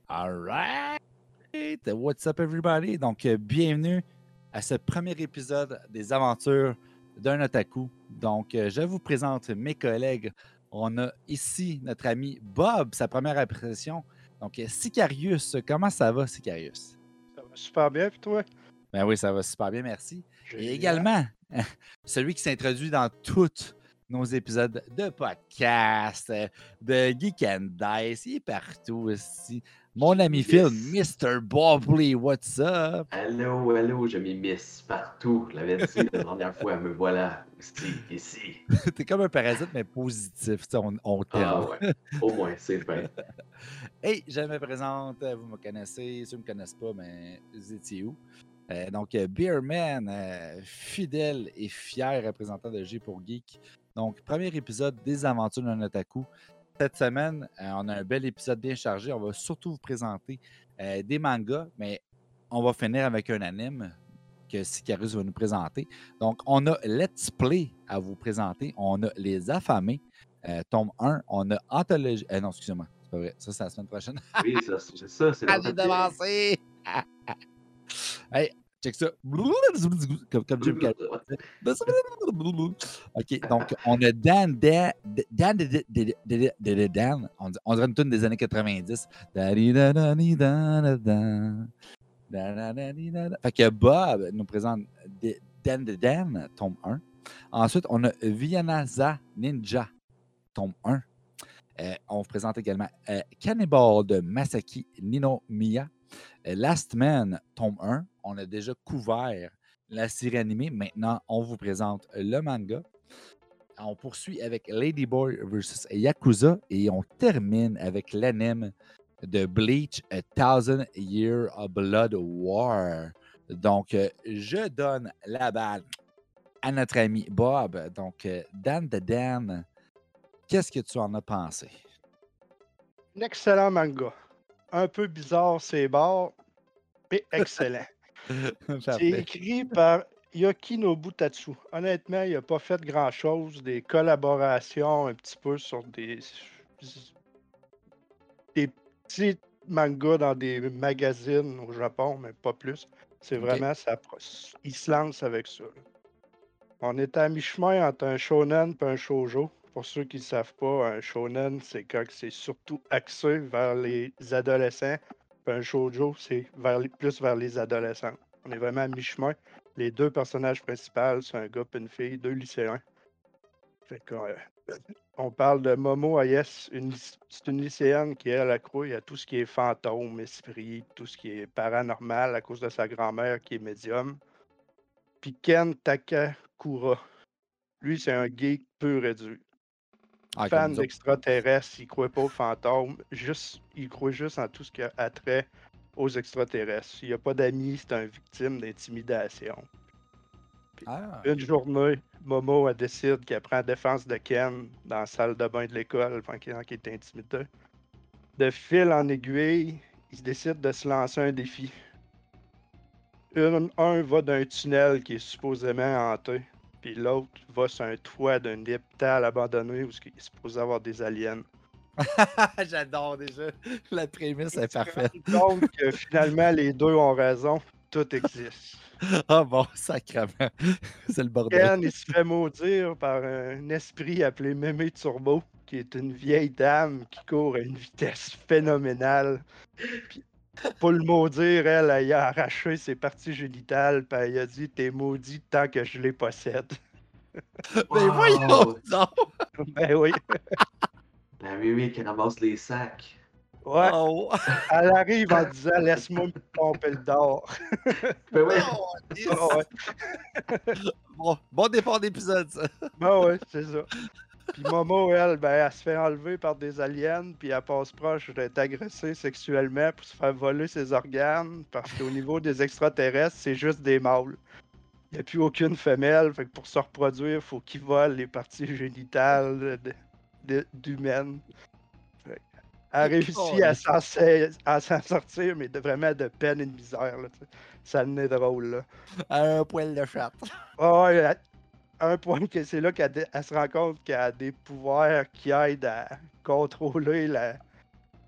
All right! What's up, everybody? Donc, bienvenue à ce premier épisode des aventures d'un otaku. Donc, je vous présente mes collègues. On a ici notre ami Bob, sa première impression. Donc, Sicarius, comment ça va, Sicarius? Ça va super bien, puis toi? Ben oui, ça va super bien, merci. Et Génial. également, celui qui s'introduit dans tous nos épisodes de podcast, de Geek and Dice, il est partout aussi. Mon ami Phil, Mr. Bobley, what's up? Allô, allô, je m'immisce partout. Je l'avais dit la dernière fois, me voilà ici. T'es comme un parasite, mais positif. Tu sais, on t'aime. Ah ouais, au moins, c'est bien. Hey, je me présente, vous me connaissez. Ceux qui ne me connaissent pas, mais vous étiez où? Donc, Beerman, fidèle et fier représentant de G pour Geek. Donc, premier épisode des aventures d'un otaku. Cette semaine, on a un bel épisode bien chargé. On va surtout vous présenter des mangas, mais on va finir avec un anime que Sicarius va nous présenter. Donc, on a Let's Play à vous présenter. On a Les Affamés, tome 1. On a Anthologie. Non, excusez-moi, c'est pas vrai. Ça, c'est la semaine prochaine. Oui, c'est ça, c'est Allez d'avancer! Hey, check ça. Comme Jim Carrey. OK, donc on a Dan. On dirait une tune des années 90. Fait que Bob nous présente Dan, tome 1. Ensuite, on a Vianaza Ninja, tome 1. On vous présente également Cannibal de Masaki Ninomiya. Last Man, tome 1. On a déjà couvert la série animée. Maintenant, on vous présente le manga. On poursuit avec Ladyboy vs. Yakuza et on termine avec l'anime de Bleach, A Thousand Year of Blood War. Donc, je donne la balle à notre ami Bob. Donc, Dan, qu'est-ce que tu en as pensé? Un excellent manga. Un peu bizarre, c'est bords, mais excellent. C'est écrit par Yokinobu Tatsu. Honnêtement, il n'a pas fait grand-chose. Des collaborations un petit peu sur des petits mangas dans des magazines au Japon, mais pas plus. C'est vraiment ça. Il se lance avec ça. On est à mi-chemin entre un shonen et un shoujo. Pour ceux qui ne savent pas, un shonen, c'est quand c'est surtout axé vers les adolescents. Puis un shoujo, c'est plus vers les adolescents. On est vraiment à mi-chemin. Les deux personnages principaux, c'est un gars et une fille, deux lycéens. Fait on parle de Momo Ayes, c'est une lycéenne qui est à la croix à tout ce qui est fantôme, esprit, tout ce qui est paranormal à cause de sa grand-mère qui est médium. Puis Ken Takakura, lui, c'est un geek pur et dur. Fan d'extraterrestres, il ne croit pas aux fantômes, il croit juste en tout ce qui a attrait aux extraterrestres. Il n'y a pas d'amis, c'est une victime d'intimidation. Une journée, Momo décide qu'elle prend défense de Ken dans la salle de bain de l'école pendant qu'il est intimidé. De fil en aiguille, il décide de se lancer un défi. Un va d'un tunnel qui est supposément hanté, puis l'autre va sur un toit d'un hôpital abandonné où il est supposé avoir des aliens. J'adore déjà. La prémisse est parfaite. Donc, finalement, les deux ont raison. Tout existe. Ah bon, sacrément. C'est le bordel. Ken, il se fait maudire par un esprit appelé Mémé Turbo, qui est une vieille dame qui court à une vitesse phénoménale. Puis, pour le maudire, elle a arraché ses parties génitales, puis elle a dit « T'es maudit tant que je les possède. » Mais voyons donc! Ben oui. Ben oui, qui ramasse les sacs. Ouais. Oh. Elle arrive en disant « Laisse-moi me pomper le d'or. » Ben oui. Oh, ouais. Bon départ d'épisode, ça. Ben oui, c'est ça. Puis Momo, elle se fait enlever par des aliens, puis elle passe proche d'être agressée sexuellement pour se faire voler ses organes, parce qu'au niveau des extraterrestres, c'est juste des mâles. Il n'y a plus aucune femelle, fait que pour se reproduire, il faut qu'ils volent les parties génitales d'humaines. Elle réussit à s'en sortir, mais vraiment de peine et de misère. Là, ça en est drôle. Là. À un poil de chatte. Ouais, un point que c'est là qu'elle se rend compte qu'elle a des pouvoirs qui aident à contrôler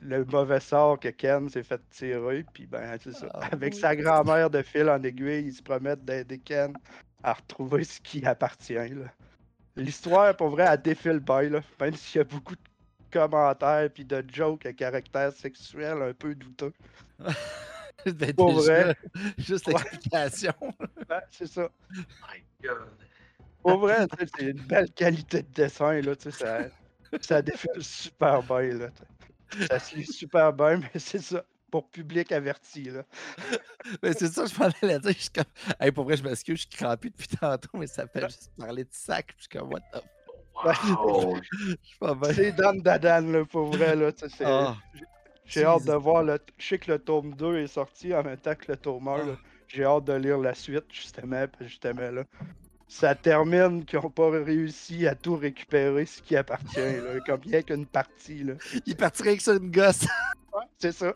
le mauvais sort que Ken s'est fait tirer, puis ben, c'est ça. Ah, Avec oui. sa grand-mère de fil en aiguille, ils se promettent d'aider Ken à retrouver ce qui appartient, là. L'histoire, pour vrai, elle défile bien, là. Même s'il y a beaucoup de commentaires puis de jokes à caractère sexuel un peu douteux. Ben, Pour vrai, déjà, juste ouais, l'explication. c'est ça. My God. Pour vrai, tu sais, c'est une belle qualité de dessin, là, tu sais, ça défile super bien, là, tu sais. Ça se lit super bien, mais c'est ça, pour public averti, là. Mais c'est ça, je m'en allais dire. Je suis comme, hey, pour vrai, je m'excuse, je suis crampé depuis tantôt, mais ça fait juste parler de sac. Puis je suis comme, what the Ben, Wow! Je suis pas bien. c'est Dan Dadan, là, pour vrai, là, tu sais, Ah, j'ai hâte de Jesus. voir je sais que le tome 2 est sorti en même temps que le tome 1, là. Ah. J'ai hâte de lire la suite, justement, là. Ça termine qu'ils n'ont pas réussi à tout récupérer ce qui appartient, là, comme bien qu'une partie, là. Il partirait avec ça une gosse. Ouais, c'est ça.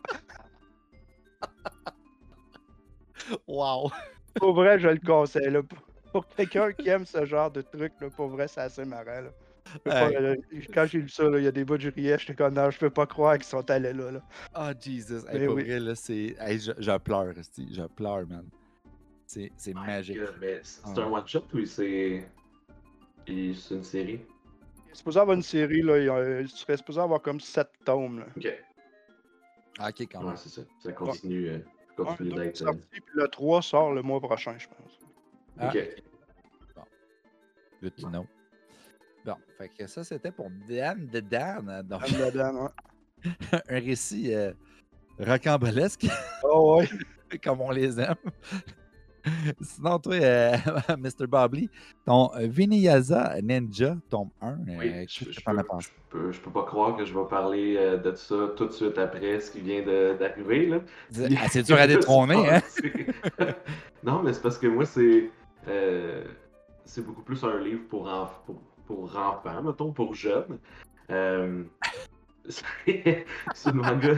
Wow. Pour vrai, je le conseille, là. Pour quelqu'un qui aime ce genre de truc, là, pour vrai, c'est assez marrant, là. Je peux pas, Hey. quand j'ai lu ça, là, il y a des bouts de riais, j'étais comme, non, je peux pas croire qu'ils sont allés là, là. Ah, Jesus. Hey, Mais pour oui. vrai, là, c'est. Hey, je pleure, esti. Je pleure, man. C'est My magique. God. Mais c'est Ah. un one-shot ou c'est une série? Il est supposé avoir une série, là, il serait supposé avoir comme 7 tomes, là. Ok. Ah, ok, quand Ouais, même. c'est ça. Ça continue, Un, continue 2 est d'être. sorti, puis le 3 sort le mois prochain, je pense. Ah, Ok. ok. Bon. Good to know. Bon, fait que ça, c'était pour Dan de Dan. Donc, Dan Dadan, ouais. un récit rocambolesque, Oh, ouais. comme on les aime. Sinon, toi, Mr. Bobley, ton Vinyasa Ninja, tome 1, Oui, qu'est-ce que t'en as pensé? je peux pas croire que je vais parler de ça tout de suite après ce qui vient d'arriver, là. Puis, C'est dur à je me suis détrôner, hein? passé. Non, mais c'est parce que moi, c'est beaucoup plus un livre pour enfants, mettons, pour jeunes. Euh, c'est le manga.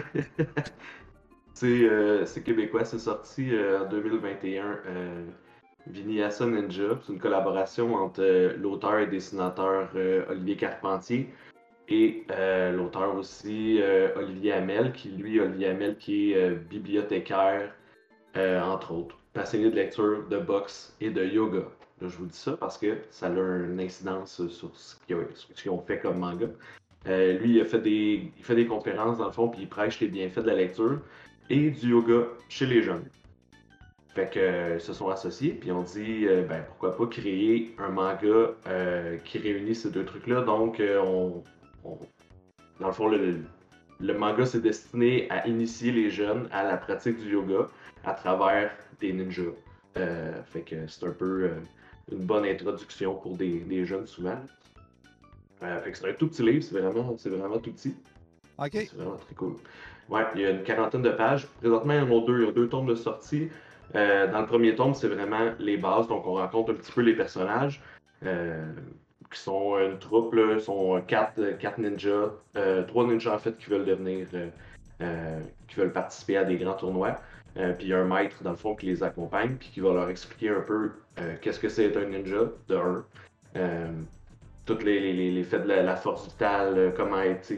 C'est québécois, c'est sorti en 2021. Vinyasa Ninja, c'est une collaboration entre l'auteur et dessinateur Olivier Carpentier et l'auteur aussi Olivier Hamel, Olivier Hamel, qui est bibliothécaire, entre autres, passionné de lecture, de boxe et de yoga. Là, je vous dis ça parce que ça a une incidence sur ce qu'ils ont fait comme manga. Lui, il fait des conférences dans le fond, puis il prêche les bienfaits de la lecture et du yoga chez les jeunes. Fait que ils se sont associés, puis on dit ben pourquoi pas créer un manga qui réunit ces deux trucs-là. Donc dans le fond, le manga c'est destiné à initier les jeunes à la pratique du yoga à travers des ninjas. Fait que c'est un peu une bonne introduction pour des jeunes souvent. Fait que c'est un tout petit livre, c'est vraiment tout petit. OK. C'est vraiment très cool. Ouais, il y a une quarantaine de pages. Présentement, il y a deux tomes de sortie. Dans le premier tome, c'est vraiment les bases. Donc, on rencontre un petit peu les personnages qui sont une troupe. Là, ils sont quatre ninjas. Trois ninjas, en fait, qui veulent qui veulent participer à des grands tournois. Puis, il y a un maître, dans le fond, qui les accompagne puis qui va leur expliquer un peu qu'est-ce que c'est un ninja, de un. Tous les faits de la force vitale, comment être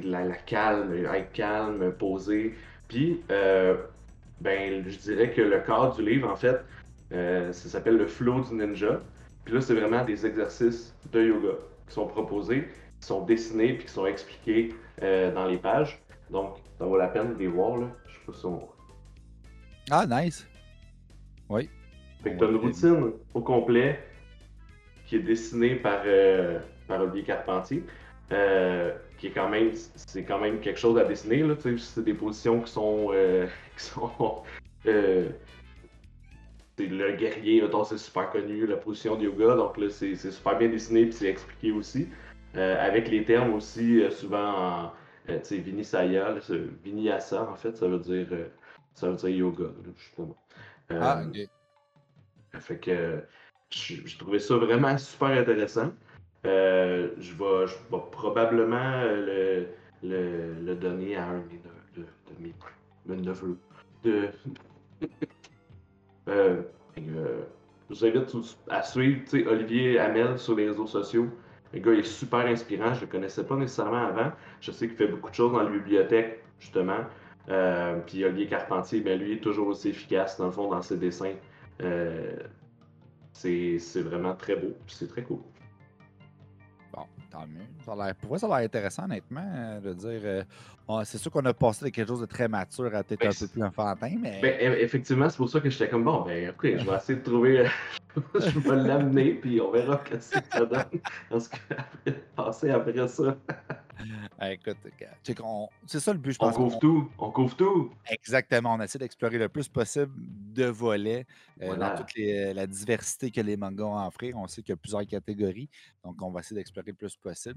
calme, posé. Puis, ben, je dirais que le cadre du livre, en fait, ça s'appelle le flow du ninja. Puis là, c'est vraiment des exercices de yoga qui sont proposés, qui sont dessinés, puis qui sont expliqués dans les pages. Donc, ça vaut la peine de les voir, là. Je sais pas si on... Ah, nice. Oui. Fait que t'as une routine au complet qui est dessinée par Olivier Carpentier. Qui est c'est quand même quelque chose à dessiner, là, c'est des positions qui sont, c'est le guerrier, mettons, c'est super connu, la position de yoga, donc là, c'est super bien dessiné, puis c'est expliqué aussi, avec les termes aussi, souvent en, tu sais, Vinyasa, en fait, ça veut dire yoga, là, justement. Ah, Euh, OK. Fait que j'ai trouvé ça vraiment super intéressant. Je vais probablement le donner à un de mes neveux. De, euh, je vous invite à suivre Olivier Hamel sur les réseaux sociaux. Le gars est super inspirant, je le connaissais pas nécessairement avant. Je sais qu'il fait beaucoup de choses dans la bibliothèque, justement. Puis Olivier Carpentier, ben lui, est toujours aussi efficace, dans le fond, dans ses dessins. Euh, c'est vraiment très beau, puis c'est très cool. Bon, tant mieux. Pour moi, ça a l'air intéressant, honnêtement, de dire. C'est sûr qu'on a passé de quelque chose de très mature à peut-être Ben, un peu plus enfantin, mais. effectivement, c'est pour ça que j'étais comme bon, ben ok, je vais essayer de trouver. Je vais l'amener, puis on verra ce que ça donne. Parce que passer après ça. Écoute, c'est ça le but, je On pense. couvre tout, on couvre tout. Exactement, on essaie d'explorer le plus possible de volets dans Voilà. toute la diversité que les mangas ont à offrir. On sait qu'il y a plusieurs catégories, donc on va essayer d'explorer le plus possible.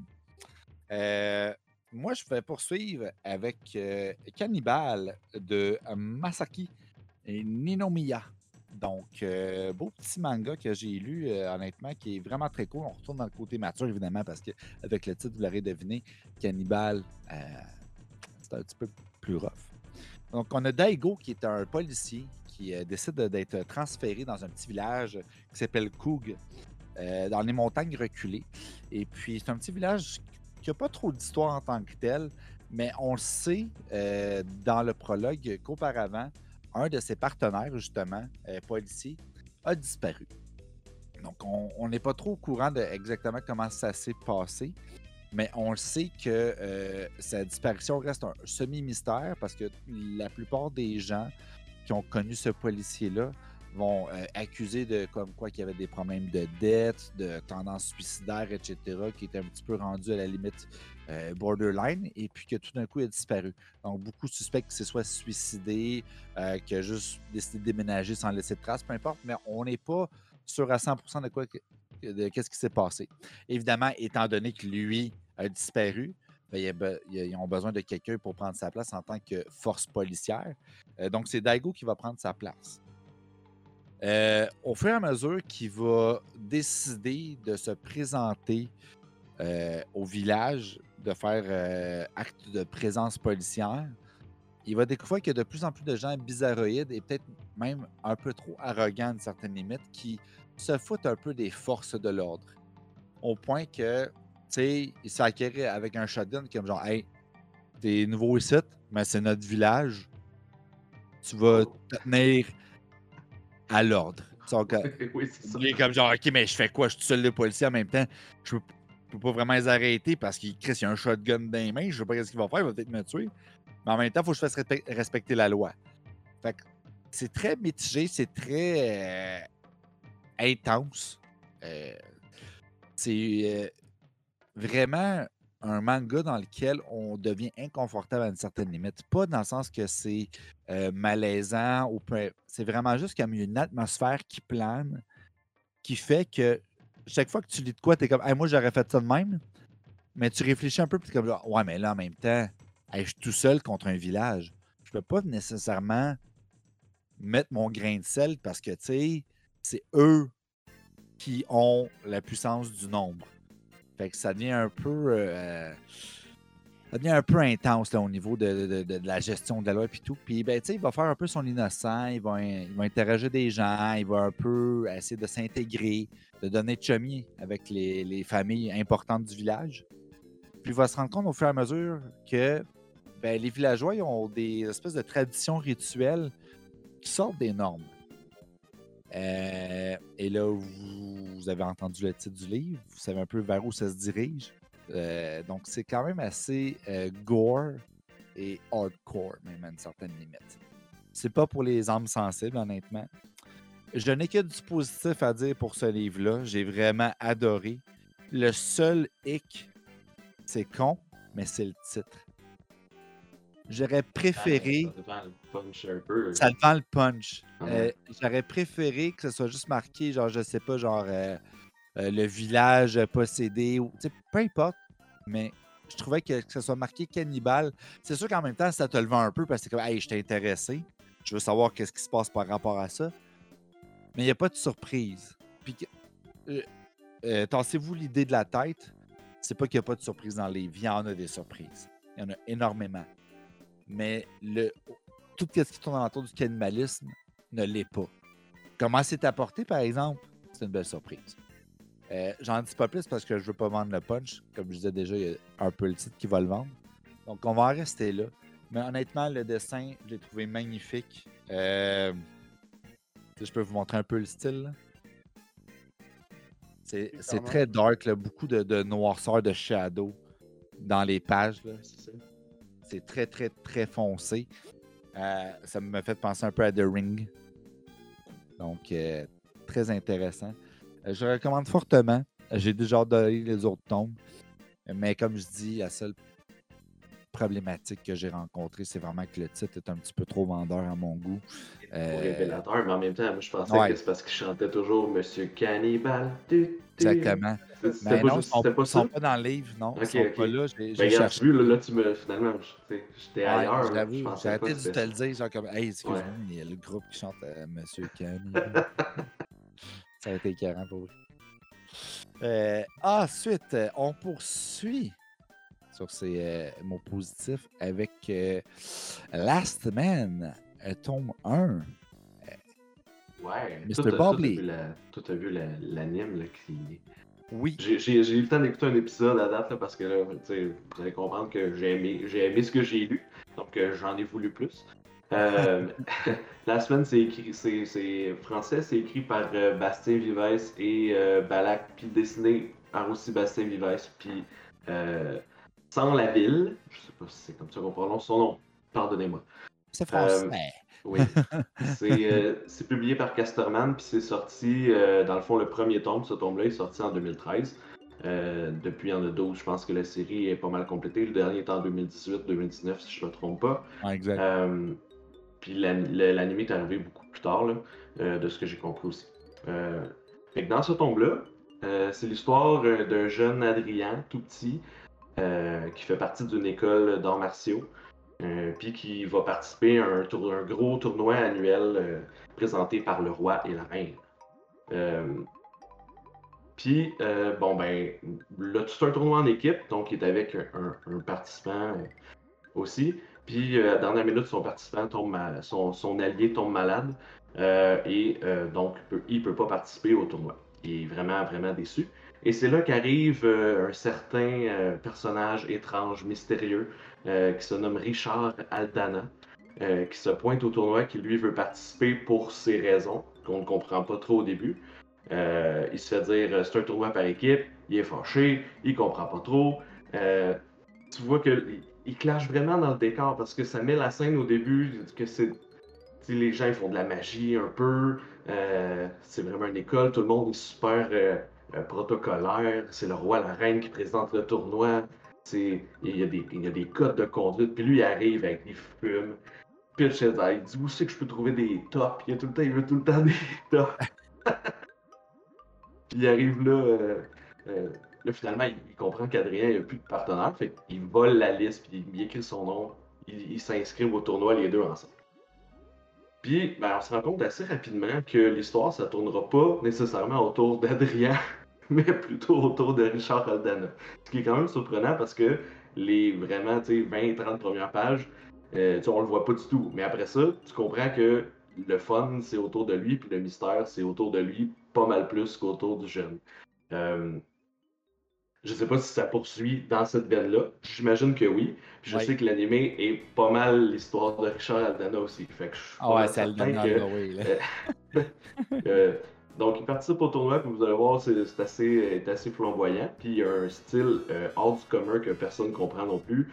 Moi, je vais poursuivre avec Cannibal de Masaki et Ninomiya. Donc, beau petit manga que j'ai lu, honnêtement, qui est vraiment très cool. On retourne dans le côté mature, évidemment, parce qu'avec le titre, vous l'aurez deviné, Cannibal, c'est un petit peu plus rough. Donc, on a Daigo, qui est un policier qui décide d'être transféré dans un petit village qui s'appelle Koug, dans les montagnes reculées. Et puis, c'est un petit village qui n'a pas trop d'histoire en tant que tel, mais on le sait dans le prologue qu'auparavant, un de ses partenaires, justement, policier, a disparu. Donc, on n'est pas trop au courant de exactement comment ça s'est passé, mais on le sait que sa disparition reste un semi-mystère parce que la plupart des gens qui ont connu ce policier-là vont accuser de comme quoi qu'il y avait des problèmes de dette, de tendance suicidaire, etc., qui étaient un petit peu rendus à la limite borderline, et puis que tout d'un coup, il a disparu. Donc, beaucoup suspectent qu'il s'est soit suicidé, qu'il a juste décidé de déménager sans laisser de traces, peu importe, mais on n'est pas sûr à 100% de qu'est-ce qui s'est passé. Évidemment, étant donné que lui a disparu, ben, ils ont besoin de quelqu'un pour prendre sa place en tant que force policière. Donc, c'est Daigo qui va prendre sa place. Au fur et à mesure qu'il va décider de se présenter au village, de faire acte de présence policière, il va découvrir qu'il y a de plus en plus de gens bizarroïdes et peut-être même un peu trop arrogants à une certaine limite qui se foutent un peu des forces de l'ordre. Au point que, tu sais, il s'est acquéré avec un shotgun comme genre, hey, t'es nouveau ici, mais c'est notre village. Tu vas te tenir à l'ordre. Oui, c'est ça. Il est comme genre, OK, mais je fais quoi? Je suis tout seul le policier en même temps. Je peux pas vraiment les arrêter parce qu'il y a un shotgun dans les mains. Je sais pas ce qu'il va faire. Il va peut-être me tuer. Mais en même temps, il faut que je fasse respecter la loi. Fait que c'est très mitigé. C'est très intense. C'est vraiment un manga dans lequel on devient inconfortable à une certaine limite. Pas dans le sens que c'est malaisant ou c'est vraiment juste qu'il y a une atmosphère qui plane, qui fait que chaque fois que tu lis de quoi, tu es comme hey, moi j'aurais fait ça de même, mais tu réfléchis un peu puis tu es comme ouais, mais là en même temps, hey, je suis tout seul contre un village. Je peux pas nécessairement mettre mon grain de sel parce que tu sais, c'est eux qui ont la puissance du nombre. Fait que ça devient un peu intense là, au niveau de la gestion de la loi et tout. Puis ben, il va faire un peu son innocent, il va interroger des gens, il va un peu essayer de s'intégrer, de donner de chummy avec les familles importantes du village. Puis il va se rendre compte au fur et à mesure que ben, les villageois ils ont des espèces de traditions rituelles qui sortent des normes. Et là, vous avez entendu le titre du livre, vous savez un peu vers où ça se dirige. Donc, c'est quand même assez gore et hardcore, même à une certaine limite. C'est pas pour les âmes sensibles, honnêtement. Je n'ai que du positif à dire pour ce livre-là. J'ai vraiment adoré. Le seul hic, c'est con, mais c'est le titre. J'aurais préféré. Ça devant le punch un peu. Ça devant le punch. Ouais. J'aurais préféré que ce soit juste marqué, genre, je sais pas, genre le village possédé, ou peu importe, mais je trouvais que ce soit marqué cannibale. C'est sûr qu'en même temps, ça te le vend un peu parce que c'est comme, hey, je t'ai intéressé, je veux savoir qu'est-ce qui se passe par rapport à ça. Mais il n'y a pas de surprise. Puis, tassez-vous l'idée de la tête, c'est pas qu'il n'y a pas de surprise dans les livres, il y en a des surprises. Il y en a énormément. Mais tout ce qui tourne autour du cannibalisme ne l'est pas. Comment c'est apporté, par exemple, c'est une belle surprise. J'en dis pas plus parce que je veux pas vendre le punch. Comme je disais déjà, il y a un peu le titre qui va le vendre. Donc, on va en rester là. Mais honnêtement, le dessin, je l'ai trouvé magnifique. Je peux vous montrer un peu le style. Là. C'est très dark, là, beaucoup de noirceur, de shadow dans les pages. Là. C'est très, très, très foncé. Ça me fait penser un peu à The Ring. Donc, très intéressant. Je recommande fortement. J'ai déjà hâte de lire les autres tomes. Mais comme je dis, la seule problématique que j'ai rencontrée, c'est vraiment que le titre est un petit peu trop vendeur à mon goût. Révélateur, mais en même temps, moi, je pensais que c'est parce qu'il chantait toujours Monsieur Cannibal. Exactement. C'était pas, non, juste, c'était pas ils ça? sont pas dans le livre, non. Ils sont pas là. J'ai regarde, cherché. tu vu, là, tu me. Finalement, j'étais ailleurs. J'avoue, j'ai arrêté de te le ça. dire. Genre comme, hey, excuse-moi, il y a le groupe qui chante Monsieur Cannibal. Ça a été écœurant pour vous. Ensuite, on poursuit sur ces mots positifs avec Last Man, tome 1. Ouais, Mr. Bobley. Toi, t'as vu l'anime là, qui. Oui. J'ai eu le temps d'écouter un épisode à date là, parce que là, vous allez comprendre que j'ai aimé ce que j'ai lu, donc j'en ai voulu plus. La semaine, c'est français, c'est écrit par Bastien Vives et Balak, puis dessiné par aussi Bastien Vives, puis Sans la ville, je sais pas si c'est comme ça qu'on prononce son nom, pardonnez-moi. C'est français. Oui, c'est publié par Casterman, puis c'est sorti, dans le fond, le premier tome, ce tome-là est sorti en 2013. Depuis, il y en a d'autres, je pense que la série est pas mal complétée. Le dernier est en 2018-2019, si je ne me trompe pas. Exact. Puis l'anime est arrivé beaucoup plus tard, là, de ce que j'ai compris aussi. Fait que dans ce tome-là, c'est l'histoire d'un jeune Adrien, tout petit, qui fait partie d'une école d'arts martiaux. Puis qui va participer à un gros tournoi annuel présenté par le roi et la reine. Puis, bon, ben, là, tout un tournoi en équipe, donc il est avec un participant aussi. Puis, à la dernière minute, son participant tombe son allié tombe malade et donc il peut pas participer au tournoi. Il est vraiment, vraiment déçu. Et c'est là qu'arrive un certain personnage étrange, mystérieux, qui se nomme Richard Aldana, qui se pointe au tournoi, qui lui veut participer pour ses raisons, qu'on ne comprend pas trop au début. Il se fait dire c'est un tournoi par équipe, il est fâché, il comprend pas trop. Tu vois qu'il clash vraiment dans le décor parce que ça met la scène au début que les gens ils font de la magie un peu. C'est vraiment une école, tout le monde est super protocolaire. C'est le roi, la reine qui présente le tournoi. Il y a des codes de conduite. Puis lui, il arrive avec des fumes. Pitch il dit où c'est que je peux trouver des tops? Il veut tout le temps des tops. Puis il arrive là, finalement, il comprend qu'Adrien n'a plus de partenaire. Fait qu'il vole la liste, puis il écrit son nom. Ils s'inscrivent au tournoi les deux ensemble. Puis, ben, on se rend compte assez rapidement que l'histoire, ça tournera pas nécessairement autour d'Adrien, mais plutôt autour de Richard Aldana. Ce qui est quand même surprenant parce que les vraiment 20-30 premières pages, on le voit pas du tout. Mais après ça, tu comprends que le fun, c'est autour de lui, puis le mystère, c'est autour de lui, pas mal plus qu'autour du jeune. Je sais pas si ça poursuit dans cette veine-là. J'imagine que oui. Puis je sais que l'animé est pas mal l'histoire de Richard Aldana aussi. Fait que je suis pas c'est Aldana, donc, il participe au tournoi, puis vous allez voir, c'est assez flamboyant. Puis il y a un style hors du commun que personne ne comprend non plus.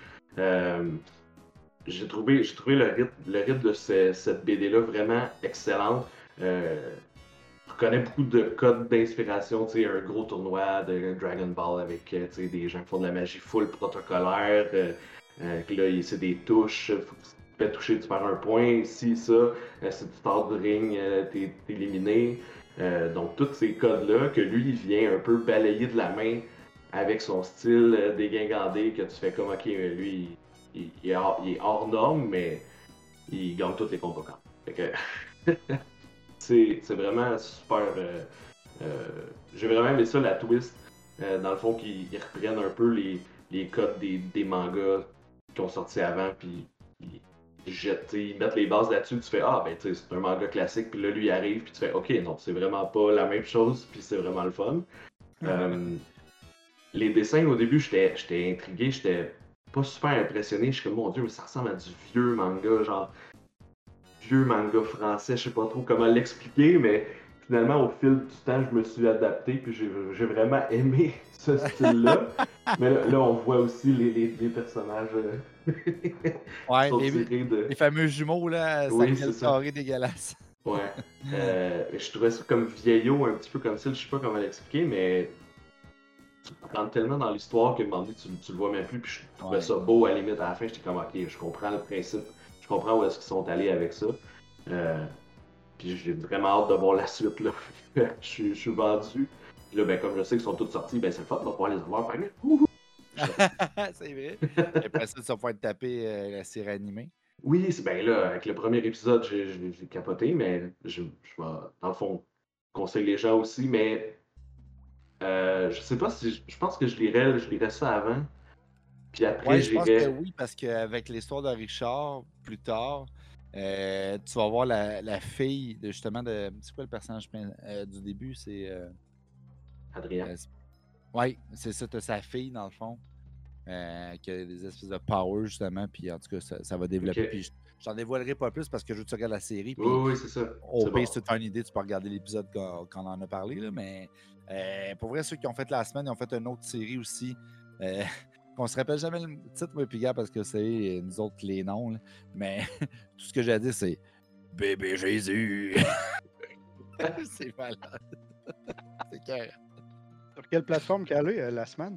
J'ai trouvé le rythme de cette BD-là vraiment excellente. Je connais beaucoup de codes d'inspiration, un gros tournoi de Dragon Ball avec des gens qui font de la magie full protocolaire. Là, c'est des touches, faut que tu te fais toucher, tu perds un point. Si ça, si tu sors du ring, t'es éliminé. Donc, tous ces codes-là que lui, il vient un peu balayer de la main avec son style dégingandé, que tu fais comme, ok, lui, il est hors norme, mais il gagne tous les combats quand même. Fait que c'est vraiment super. J'ai vraiment aimé ça, la twist. Dans le fond, qu'ils reprennent un peu les codes des mangas qui ont sorti avant, puis ils mettent les bases là-dessus. Tu fais, ah, ben, tu sais, c'est un manga classique, puis là, lui, il arrive, puis tu fais, ok, non, c'est vraiment pas la même chose, puis c'est vraiment le fun. Les dessins, au début, j'étais intrigué, j'étais pas super impressionné. Je suis comme, mon Dieu, mais ça ressemble à du vieux manga, genre vieux manga français, je sais pas trop comment l'expliquer, mais finalement, au fil du temps, je me suis adapté, puis j'ai vraiment aimé ce style-là. Mais là, on voit aussi les personnages qui Ouais, sont tirés de... les fameux jumeaux, là, sa Oui, c'est gueule ça. carrée dégueulasse. Ouais. Je trouvais ça comme vieillot, un petit peu comme ça, je sais pas comment l'expliquer, mais tu rentres tellement dans l'histoire qu'à un moment donné, tu le vois même plus, puis je trouvais Ouais. ça beau, à la limite, à la fin, j'étais comme, ok, je comprends le principe, je comprends où est-ce qu'ils sont allés avec ça. Puis j'ai vraiment hâte de voir la suite, là. je suis vendu. Puis là, ben, comme je sais qu'ils sont tous sortis, ben c'est le fun, on va pouvoir les avoir. Fait que, wouhou! C'est vrai. Et après ça, tu vas pouvoir te taper la série animée. Oui, c'est ben là, avec le premier épisode, j'ai capoté, mais je vais, dans le fond, conseiller les gens aussi, mais je sais pas si, je pense que je lirais ça avant, puis après Ouais, je pense que j'irais... oui, parce qu'avec l'histoire de Richard, plus tard, tu vas voir la fille de justement de. C'est quoi le personnage du début? C'est. Adrien. Oui, c'est ça, t'as sa fille dans le fond. Qui a des espèces de power justement, puis en tout cas, ça va développer. Ok. Puis j'en dévoilerai pas plus parce que je veux que tu regardes la série. Puis Oui, c'est ça. au C'est pire, bon. si tu as une idée, tu peux regarder l'épisode quand on en a parlé. Là, mais pour vrai, ceux qui ont fait la semaine, ils ont fait une autre série aussi. Qu'on se rappelle jamais le titre, moi, puis gars, parce que c'est nous autres les noms. Là. Mais tout ce que j'ai à dire, c'est Bébé Jésus. C'est malade. C'est clair. Sur quelle plateforme qu'elle est la semaine?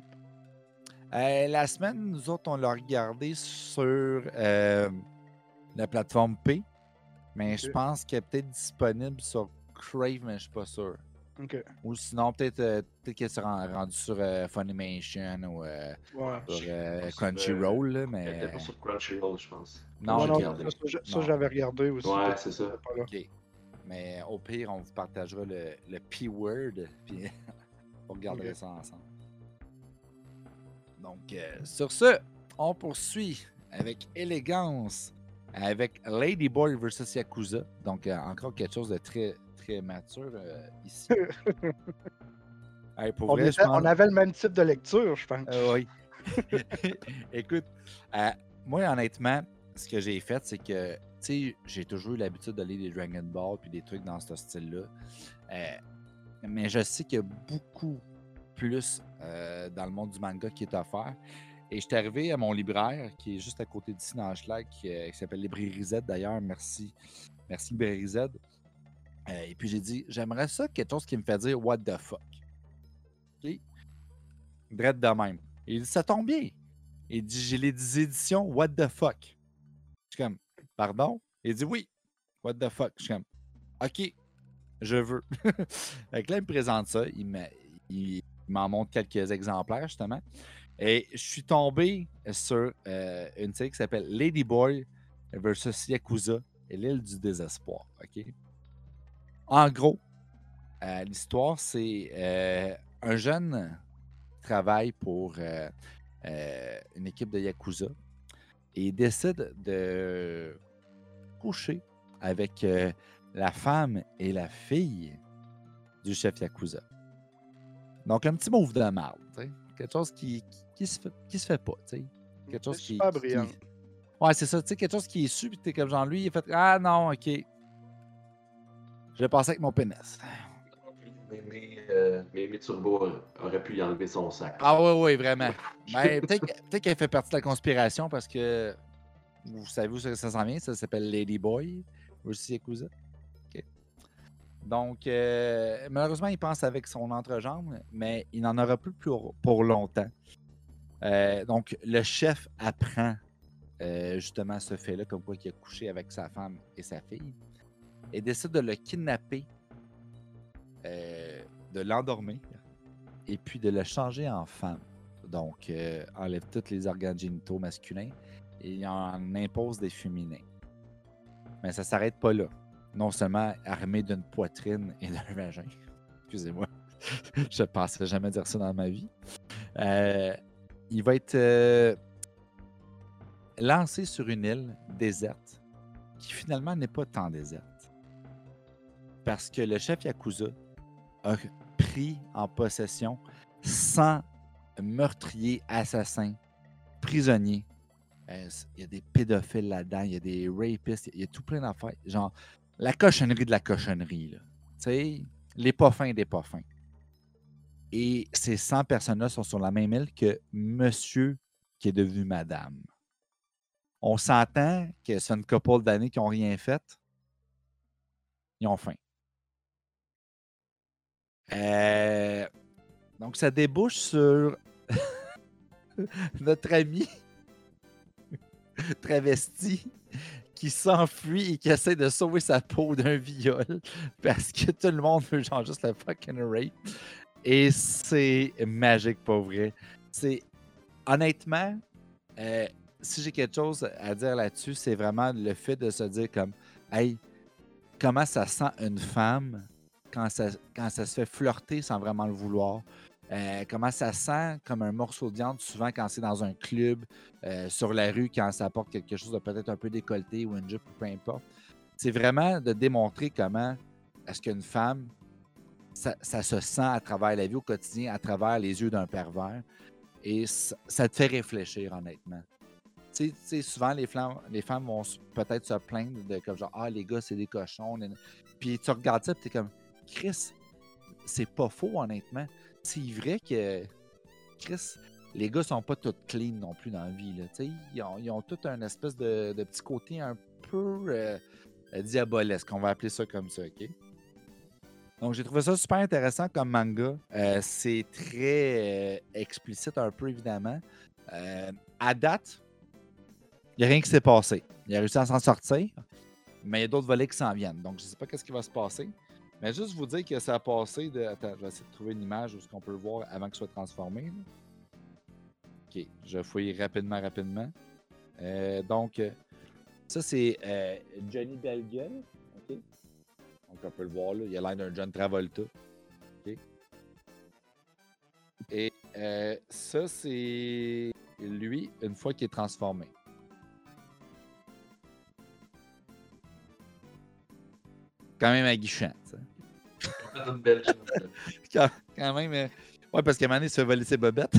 La semaine, nous autres, on l'a regardé sur la plateforme P, mais je pense qu'elle est peut-être disponible sur Crave, mais je suis pas sûr. OK. Ou sinon, peut-être qu'elle sera rendue sur Funimation ou sur Crunchyroll, là, Elle était mais... pas sur Crunchyroll, je pense. Non, Non, ok. non, ça, Non. j'avais regardé aussi. Ouais, c'est ça. Pas là. OK. Mais au pire, on vous partagera le P-word, puis on regarderait Ok. ça ensemble. Donc, sur ce, on poursuit avec élégance avec Ladyboy vs Yakuza. Donc, encore quelque chose de très, très mature ici. Hey, pour vrai, je pense... On avait le même type de lecture, je pense. Oui. Écoute, moi, honnêtement, ce que j'ai fait, c'est que, tu sais, j'ai toujours eu l'habitude de lire des Dragon Ball puis des trucs dans ce style-là. Mais je sais qu'il y a beaucoup plus dans le monde du manga qui est offert. Et je suis arrivé à mon libraire, qui est juste à côté d'ici dans Schlag, qui s'appelle Librairie Z d'ailleurs. Merci. Merci Librairie Z. Et puis j'ai dit, j'aimerais ça quelque chose qui me fait dire what the fuck. OK? Drette de même. Il dit, ça tombe bien. Il dit, j'ai les éditions what the fuck. Je suis comme, pardon? Il dit, oui, what the fuck. Je suis comme, OK, je veux. Fait que là, il me présente ça. Il m'en montre quelques exemplaires, justement. Et je suis tombé sur une série qui s'appelle Ladyboy versus Yakuza et l'île du désespoir. OK? En gros, l'histoire, c'est un jeune qui travaille pour une équipe de Yakuza et il décide de coucher avec la femme et la fille du chef Yakuza. Donc, un petit move de marde, tu sais. Quelque chose qui se fait pas, tu sais. Quelque chose C'est qui... super brillant. Ouais, c'est ça, tu sais, quelque chose qui est su, puis t'es comme genre lui, il a fait « Ah non, OK. Je vais passer avec mon pénis. » Mais Turbo aurait pu y enlever son sac. Ah oui, vraiment. Ben, peut-être qu'elle fait partie de la conspiration parce que vous savez où ça s'en vient, ça s'appelle Ladyboy aussi Yakuza. OK. Donc, malheureusement, il pense avec son entrejambe, mais il n'en aura plus pour longtemps. Donc, le chef apprend justement ce fait-là, comme quoi il a couché avec sa femme et sa fille, et décide de le kidnapper, de l'endormir, et puis de le changer en femme. Donc, enlève tous les organes génitaux masculins et il en impose des féminins. Mais ça ne s'arrête pas là. Non seulement armé d'une poitrine et d'un vagin. Excusez-moi. Je ne penserais jamais dire ça dans ma vie. Il va être lancé sur une île déserte qui finalement n'est pas tant déserte. Parce que le chef Yakuza a pris en possession 100 meurtriers, assassins, prisonniers. Il y a des pédophiles là-dedans, il y a des rapistes, il y a tout plein d'affaires. Genre, la cochonnerie de la cochonnerie, là. Tu sais, les pas fins des pas fins. Et ces 100 personnes-là sont sur la même île que monsieur qui est devenu madame. On s'entend que c'est une couple d'années qui n'ont rien fait. Ils ont faim. Donc, ça débouche sur notre ami travesti qui s'enfuit et qui essaie de sauver sa peau d'un viol parce que tout le monde veut genre juste le fucking rape. Et c'est magique, pas vrai. C'est honnêtement, si j'ai quelque chose à dire là-dessus, c'est vraiment le fait de se dire comme, hey, comment ça sent une femme quand ça se fait flirter sans vraiment le vouloir. Comment ça sent comme un morceau de viande, souvent quand c'est dans un club, sur la rue, quand ça porte quelque chose de peut-être un peu décolleté ou une jupe ou peu importe. C'est vraiment de démontrer comment est-ce qu'une femme, ça se sent à travers la vie au quotidien, à travers les yeux d'un pervers. Et ça te fait réfléchir, honnêtement. Tu sais, souvent, les femmes vont peut-être se plaindre de comme genre, ah, les gars, c'est des cochons. Puis tu regardes ça, puis t'es comme, Chris, c'est pas faux, honnêtement. C'est vrai que, Chris, les gars sont pas tous clean non plus dans la vie. Là. Ils ont tout un espèce de petit côté un peu diabolesque, on va appeler ça comme ça, OK? Donc, j'ai trouvé ça super intéressant comme manga. C'est très explicite un peu, évidemment. À date, il n'y a rien qui s'est passé. Il a réussi à s'en sortir, mais il y a d'autres volets qui s'en viennent. Donc, je ne sais pas ce qui va se passer. Mais juste vous dire que ça a passé de... Attends, je vais essayer de trouver une image où on peut le voir avant qu'il soit transformé. Là. OK, je fouille rapidement. Donc, ça, c'est Johnny Belgueule. OK. Donc, on peut le voir, là. Il a l'air d'un John Travolta. OK. Et ça, c'est lui, une fois qu'il est transformé. Quand même aguichant, ça. Une belle chose. Quand même. Ouais, parce qu'à un moment donné, il se fait voler ses bobettes.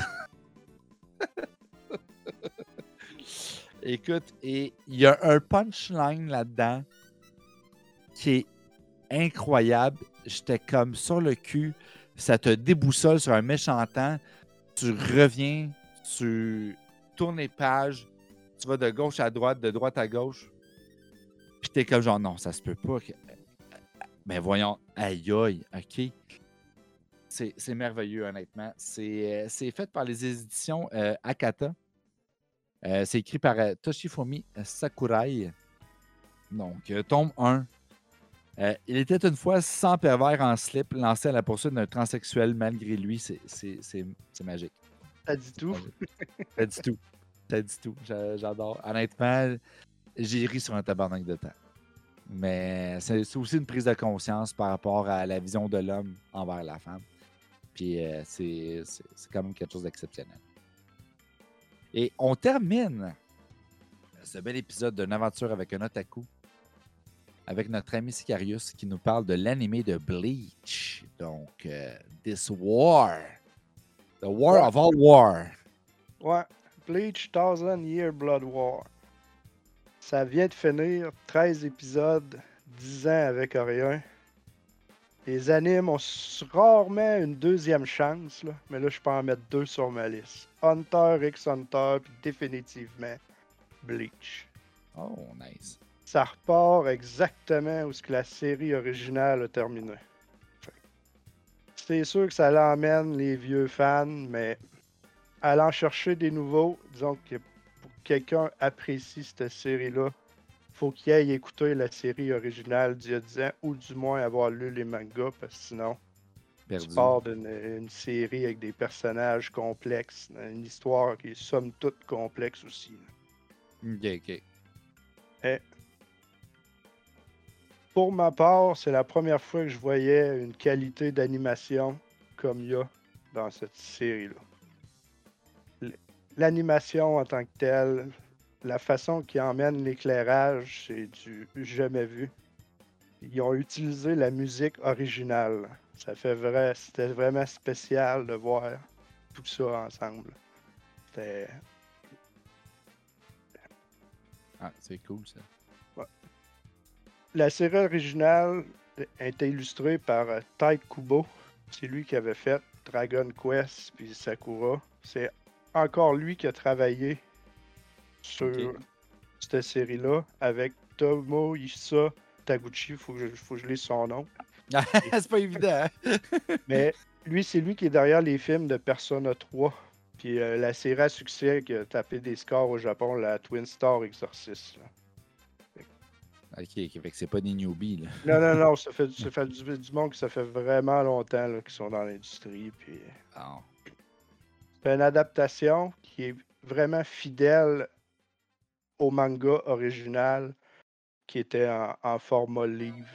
Écoute, et il y a un punchline là-dedans qui est incroyable. J'étais comme sur le cul. Ça te déboussole sur un méchant temps. Tu reviens, tu tournes les pages, tu vas de gauche à droite, de droite à gauche. Puis t'es comme genre, non, ça se peut pas. Mais voyons, aïe aïe, OK. C'est merveilleux, honnêtement. C'est fait par les éditions Akata. C'est écrit par Toshifumi Sakurai. Donc, tome 1. Il était une fois 100 pervers en slip lancé à la poursuite d'un transsexuel malgré lui. C'est magique. Ça dit tout. Ça dit tout. J'adore. Honnêtement, j'ai ri sur un tabarnak de temps. Mais c'est aussi une prise de conscience par rapport à la vision de l'homme envers la femme. Puis c'est quand même quelque chose d'exceptionnel. Et on termine ce bel épisode d'une aventure avec un otaku avec notre ami Sicarius qui nous parle de l'animé de Bleach. Donc, This War. The War of All War. Ouais, Bleach 1000 Year Blood War. Ça vient de finir, 13 épisodes, 10 ans avec rien. Les animes ont rarement une deuxième chance, là, mais là, je peux en mettre 2 sur ma liste. Hunter x Hunter, puis définitivement Bleach. Oh, nice. Ça repart exactement où ce que la série originale a terminé. C'est sûr que ça l'emmène les vieux fans, mais allant chercher des nouveaux, disons que pour que quelqu'un apprécie cette série-là, faut qu'il aille écouter la série originale d'il y a 10 ans, ou du moins avoir lu les mangas, parce que sinon, Perdu. tu pars d'une série avec des personnages complexes, une histoire qui est somme toute complexe aussi. OK. Et pour ma part, c'est la première fois que je voyais une qualité d'animation comme il y a dans cette série-là. L'animation en tant que telle, la façon qu'ils emmènent l'éclairage, c'est du jamais vu. Ils ont utilisé la musique originale. C'était vraiment spécial de voir tout ça ensemble. C'était... Ah, c'est cool, ça. Ouais. La série originale a été illustrée par Tite Kubo. C'est lui qui avait fait Dragon Quest puis Sakura. C'est encore lui qui a travaillé sur cette série-là avec Tomohisa Taguchi. Faut que je lise son nom. C'est pas évident, hein? Mais lui, c'est lui qui est derrière les films de Persona 3. Puis la série à succès qui a tapé des scores au Japon, la Twin Star Exorcist. Là. Ok, fait que c'est pas des newbies, là. Non, ça fait du monde que ça fait vraiment longtemps là, qu'ils sont dans l'industrie. Puis... Oh. C'est une adaptation qui est vraiment fidèle au manga original qui était en format livre.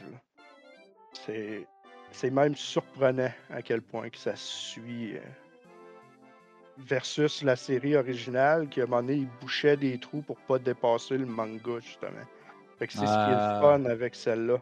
C'est même surprenant à quel point que ça suit versus la série originale qui, à un moment donné, il bouchait des trous pour pas dépasser le manga, justement. Fait que c'est ce qui est le fun avec celle-là.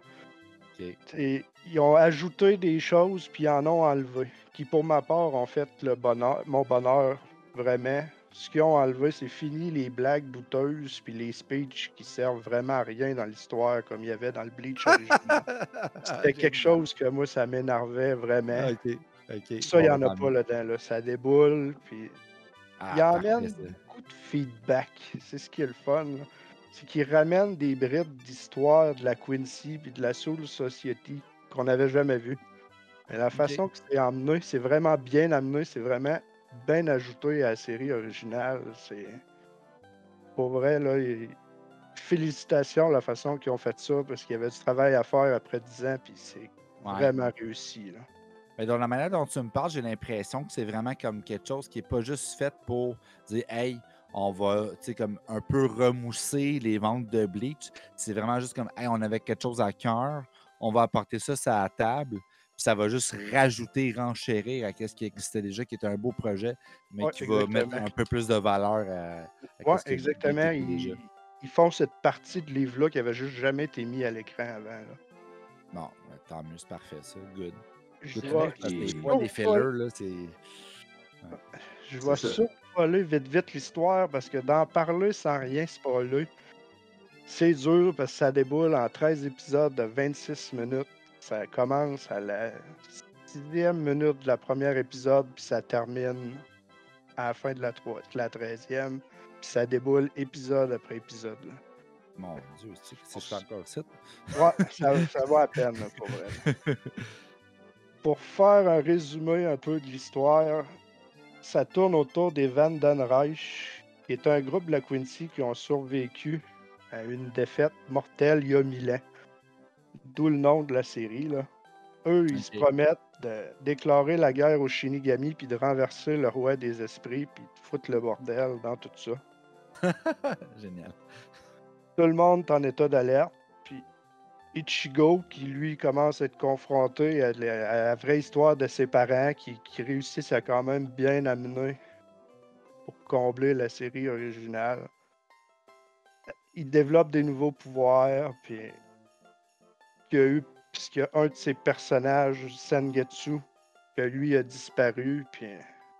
Okay. Ils ont ajouté des choses, puis ils en ont enlevé. Qui, pour ma part, ont fait mon bonheur, vraiment. Ce qu'ils ont enlevé, c'est fini les blagues douteuses, puis les speeches qui servent vraiment à rien dans l'histoire, comme il y avait dans le Bleach original. C'était quelque chose que moi, ça m'énervait vraiment. Ok. Ça, il n'y en a pas là-dedans. Là. Ça déboule, puis il emmène beaucoup de feedback. C'est ce qui est le fun. Là. C'est qu'il ramène des brides d'histoire de la Quincy puis de la Soul Society qu'on n'avait jamais vu. Mais la façon que c'est emmené, c'est vraiment bien amené, c'est vraiment bien ajouté à la série originale. C'est pour vrai, là, félicitations la façon qu'ils ont fait ça parce qu'il y avait du travail à faire après 10 ans, puis c'est vraiment réussi. Là. Mais dans la manière dont tu me parles, j'ai l'impression que c'est vraiment comme quelque chose qui n'est pas juste fait pour dire hey, on va comme un peu remousser les ventes de Bleach. C'est vraiment juste comme hey, on avait quelque chose à cœur, on va apporter ça sur la table, puis ça va juste rajouter, renchérir à ce qui existait déjà, qui était un beau projet, mais qui va mettre un peu plus de valeur à ce qui exactement. était déjà. Ils font cette partie de livre-là qui avait juste jamais été mis à l'écran avant. Là. Bon, tant mieux, c'est parfait, ça. Good. Je vois des fillers, là, c'est... Ouais. Je vais survoler vite l'histoire parce que d'en parler sans rien spoiler, c'est dur parce que ça déboule en 13 épisodes de 26 minutes. Ça commence à la 6e minute de la première épisode, puis ça termine à la fin de la 13e, puis ça déboule épisode après épisode. Là. Mon Dieu, si je suis encore ici. Ouais, ça va à peine, là, pour vrai. Pour faire un résumé un peu de l'histoire, ça tourne autour des Van Den Reich, qui est un groupe de la Quincy qui ont survécu à une défaite mortelle il y a 1000 ans. D'où le nom de la série. Là. Eux, ils se promettent de déclarer la guerre aux Shinigami puis de renverser le roi des esprits puis de foutre le bordel dans tout ça. Génial. Tout le monde est en état d'alerte. Puis Ichigo, qui lui commence à être confronté à la vraie histoire de ses parents, qui réussissent à quand même bien amener pour combler la série originale. Il développe des nouveaux pouvoirs, puis il y a eu, puisqu'il y a un de ses personnages, Sengetsu, que lui a disparu, puis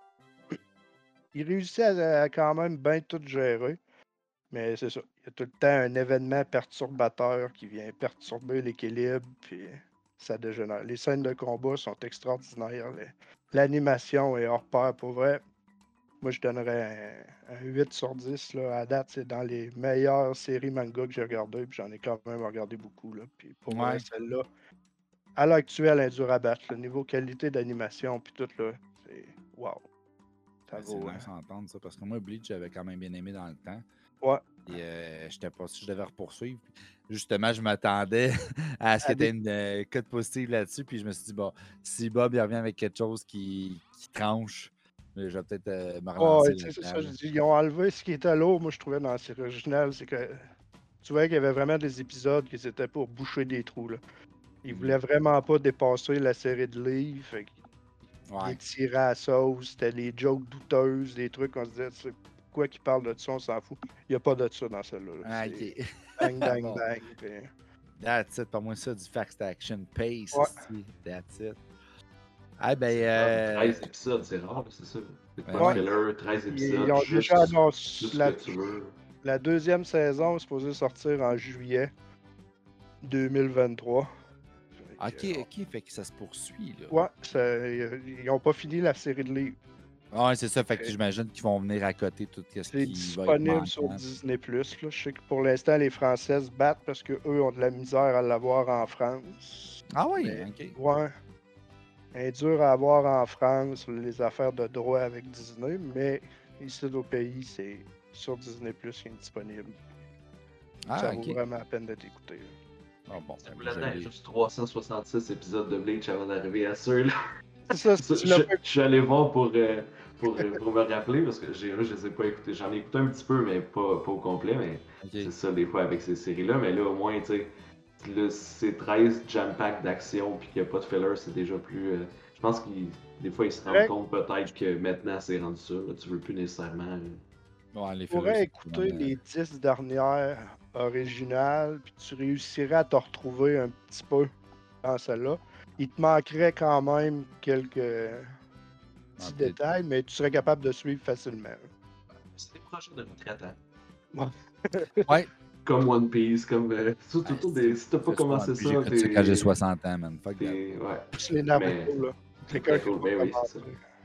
il réussit à quand même bien tout gérer. Mais c'est ça, il y a tout le temps un événement perturbateur qui vient perturber l'équilibre, puis ça dégénère. Les scènes de combat sont extraordinaires. L'animation est hors pair, pour vrai. Moi, je donnerais un 8 sur 10. Là. À date, c'est dans les meilleures séries manga que j'ai regardées, puis j'en ai quand même regardé beaucoup. Là. Puis pour vrai, celle-là, à l'heure actuelle, elle est dure à battre. Le niveau qualité d'animation, puis tout, là, c'est wow. C'est nice à entendre ça, parce que moi, Bleach, j'avais quand même bien aimé dans le temps. Ouais. Et je n'étais pas sûr que je devais poursuivre. Justement, je m'attendais à ce qu'il y ait une cote positive là-dessus. Puis je me suis dit, bon, si Bob il revient avec quelque chose qui tranche, je vais peut-être me relancer. C'est ça, je dis. Ils ont enlevé ce qui était lourd, moi, je trouvais, dans la série originale. C'est que tu voyais qu'il y avait vraiment des épisodes qui étaient pour boucher des trous. Là. Ils voulaient vraiment pas dépasser la série de livres. Fait ils tiraient à la sauce. C'était des jokes douteuses, des trucs qu'on se disait, pourquoi qu'ils parlent de ça, on s'en fout. Il n'y a pas de ça dans celle-là. Là. OK. Bang. That's it. Pour moi, ça, du fast action pace. Ouais. That's it. Ah, ben. 13 épisodes, c'est rare, c'est ça. C'est pas Ouais. de filler, 13 épisodes, Ils ont juste déjà tout annoncé ce que tu veux. la deuxième saison est supposée sortir en juillet 2023. Ok, fait que ça se poursuit, là. Ouais, ils n'ont pas fini la série de livres. Ouais, c'est ça, fait que j'imagine qu'ils vont venir à côté tout ce C'est qui va être disponible sur manquant. Disney+. Là. Je sais que pour l'instant, les Français se battent parce qu'eux ont de la misère à l'avoir en France. Ah oui, Mais, ok. ouais. C'est dur à avoir en France, les affaires de droit avec Disney, mais ici au pays, c'est sur Disney+, qui est disponible. Ça vaut vraiment la peine d'être écouté. Là. Ah bon, Ça vous l'admet, juste 366 épisodes de Bleach avant d'arriver à ceux-là. C'est ça, Je suis allé voir pour me rappeler, parce que je les ai pas écoutés. J'en ai écouté un petit peu, mais pas au complet. Mais c'est ça, des fois, avec ces séries-là. Mais là, au moins, tu sais, c'est 13 jam-pack d'action, puis qu'il n'y a pas de filler, c'est déjà plus. Je pense des fois, ils se rendent compte peut-être que maintenant, c'est rendu ça. Là, tu veux plus nécessairement. Tu pourrais écouter les 10 dernières originales, puis tu réussirais à te retrouver un petit peu dans celle-là. Il te manquerait quand même quelques petits détails, mais tu serais capable de suivre facilement. C'est des projets de retraite, hein? Ouais. Comme One Piece, comme. Si t'as pas commencé ça. J'écoute ça quand j'ai 60 ans, man. Fuck that. Ouais. C'est les Naruto, là. C'est très cool, ben oui, c'est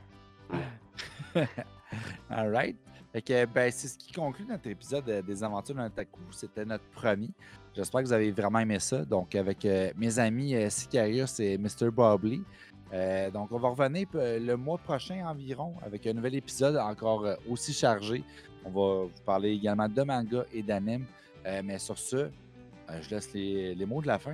ça. All right. Fait que, ben, c'est ce qui conclut notre épisode des Aventures d'un Otaku. C'était notre premier. J'espère que vous avez vraiment aimé ça. Donc, avec mes amis Sicarius et Mr. Bobley. Donc, on va revenir le mois prochain environ avec un nouvel épisode encore aussi chargé. On va vous parler également de manga et d'anime. Mais sur ce, je laisse les mots de la fin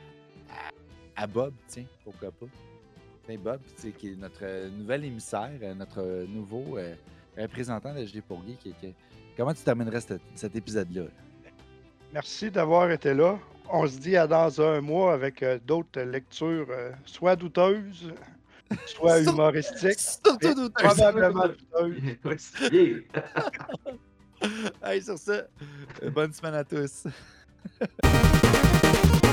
à Bob, tiens, pourquoi pas. C'est Bob, qui est notre nouvel émissaire, notre nouveau représentant de JD pour Geek. Comment tu terminerais cet épisode-là? Merci d'avoir été là. On se dit à dans un mois avec d'autres lectures, soit douteuses, soit humoristiques. Surtout douteuses. Probablement douteuses. Allez, sur ça, bonne semaine à tous.